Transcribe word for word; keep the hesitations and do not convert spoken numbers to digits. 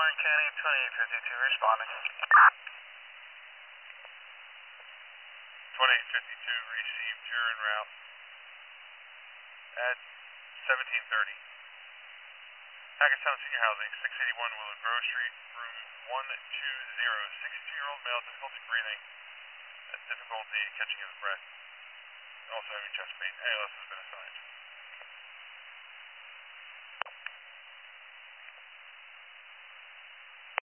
Orange County twenty-eight fifty-two responding. twenty-eight fifty-two received, you're en route at seventeen thirty. Hackettstown Senior Housing, six eighty-one Willow Grove Street, room one two zero. sixty-two-year-old male, difficulty breathing, and difficulty catching his breath. Also having chest pain. A L S has been assigned.